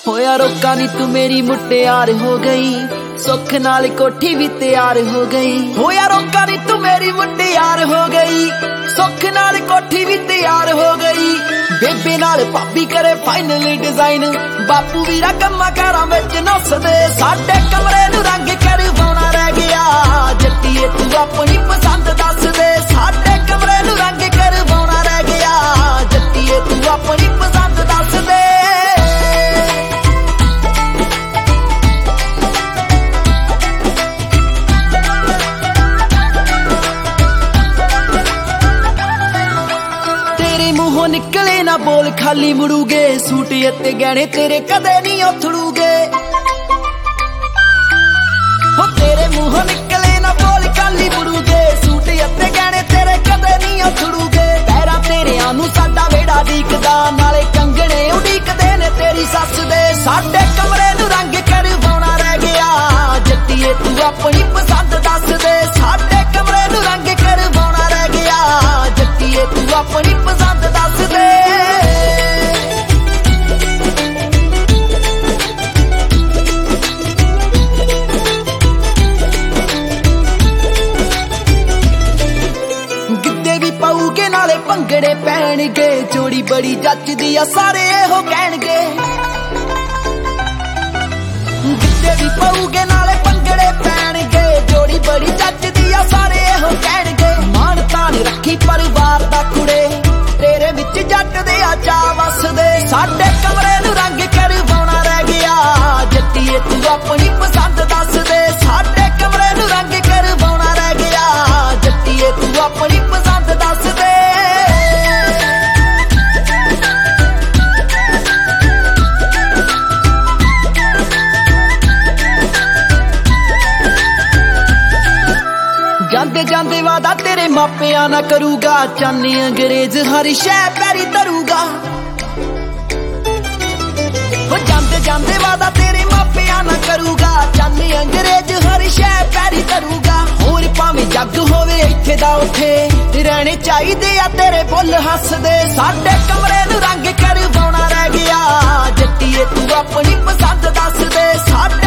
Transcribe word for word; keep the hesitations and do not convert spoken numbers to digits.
होया रोका नी तू मेरी मुटियार हो गई, सुख नाल कोठी भी तैयार हो गई। होया रोका नी तू मेरी मुटियार हो गई, सुख नाल कोठी भी तैयार हो गई। बेबे नाल भाभी करे फाइनल डिजाइन, बापू वीरा कम्मा कारां विच नसदे। साडे कमरे नूं रंग करवाउणा रह गया, जट्टीए तू अपनी पसंद दस दे। साडे कमरे नूं रंग करवाउणा रह गया, जट्टीए तू अपनी पसंद दस दे। मूहों निकले ना बोल खाली मुड़ूगे, सूट ते गहने तेरे कदे नहीं उथड़ूगे। हो तेरे मूहों निकले ना बोल खाली मुड़ूगे, सूट ते गहने तेरे कदे नहीं उथड़ूगे। पैरां तेरे आनू साडा वेड़ा डीकदा, नाले कंगणे उडीकदे ने तेरी सस दे। साडे कमरे नूं रंग करवाउणा रह गया, जट्टीए तू अपनी पसंद दस दे। साडे कमरे नूं रंग करवाउणा रह गया, जट्टीए तू अपनी पसंद दस दे। गिद्दे भी पाऊगे नाले भंगड़े पैणगे, जोड़ी बड़ी जचदी आ सारे हो कहणगे। गिद्दे भी पाऊगे नाले भंगड़े पैणगे, जोड़ी बड़ी जचदी आ सारे हो कहणगे। मान तान रखी परिवार दा कुड़े, तेरे विच जट दे आ चा वसदे। साडे कमरे नूं रंग करवाउणा रह गया, जट्टीए तू अपनी पसंद दस दे। साडे कमरे नूं रंग करवाउणा रह गया, जट्टीए तू अपनी पसंद दस दे। जांदे जांदे वादा तेरे मापिया ना करूगा, चांदी अंग्रेज हर शै पैरी धरूगा। हो जांदे जांदे वादा तेरे मापिया ना करूगा, चांदी अंग्रेज हर शै पैरी धरूगा। होर भावें जग होवे इत्थे दा उत्थे, रहने चाहीदे आ तेरे फुੱਲ हसदे। साडे कमरे नूं रंग करवाउणा रह गया, जट्टीए तू अपनी पसंद दस दे। साडे